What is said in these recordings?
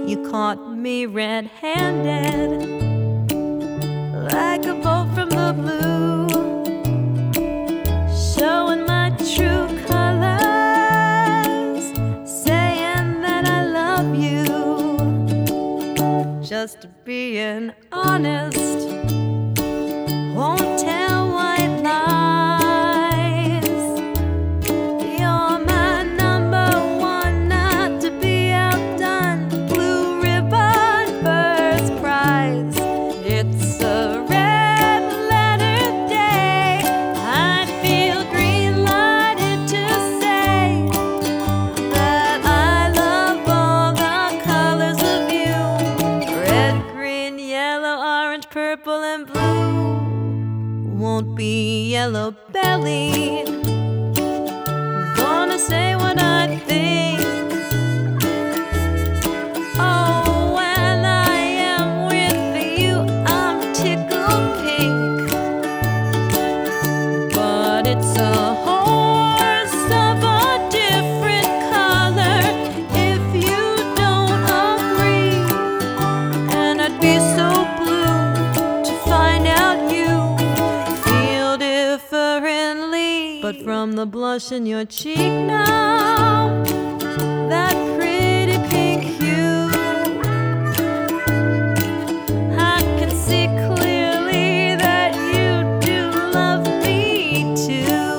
You caught me red-handed, like a bolt from the blue, showing my true colors, saying that I love you. Just being honest, won't tell white lies. You're my number one, not to be outdone. Blue ribbon, first prize. It's a red letter day. I feel green lighted to say that I love all the colors of you. Red, green, yellow, orange, purple, and blue. Won't be yellow-bellied, gonna say what I think. Oh, when I am with you, I'm tickled pink. But it's a horse of a different color if you don't agree. And I'd be so blue to find out you feel differently. But from the blush in your cheek now, that pretty pink hue, I can see clearly that you do love me too.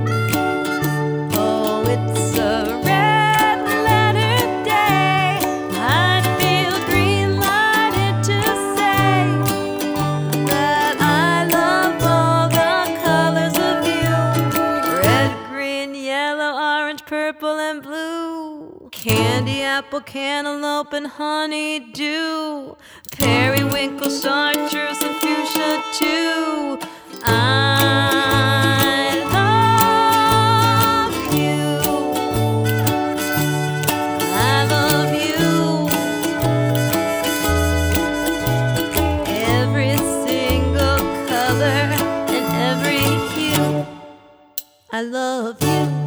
Oh, it's a red letter day. I feel green lighted to say that I love all the colors of you. Red, green, yellow, orange, purple, and blue. Candy, apple, cantaloupe, and honeydew. Periwinkle, chartreuse, and fuchsia too. I love you. I love you. Every single color and every hue. I love you.